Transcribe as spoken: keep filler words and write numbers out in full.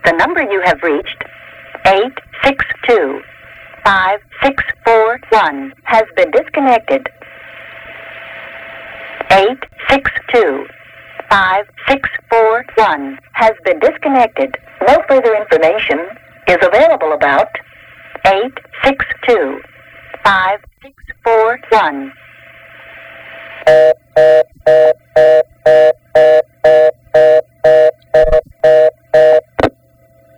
The number you have reached, eight six two, five six four one, has been disconnected. eight six two, five six four one has been disconnected. No further information is available about eight six two, five six four one.